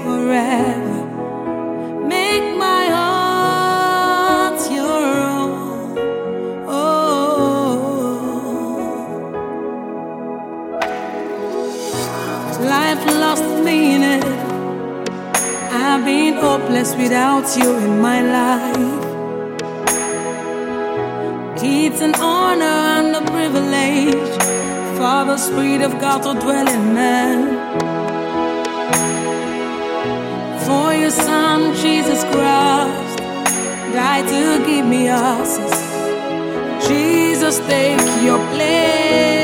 forever. Make my heart your own. Oh, life lost meaning. I've been hopeless without you in my life. It's an honor and a privilege for the Spirit of God to dwell in man. For your Son, Jesus Christ, died to give me access. Jesus, take your place.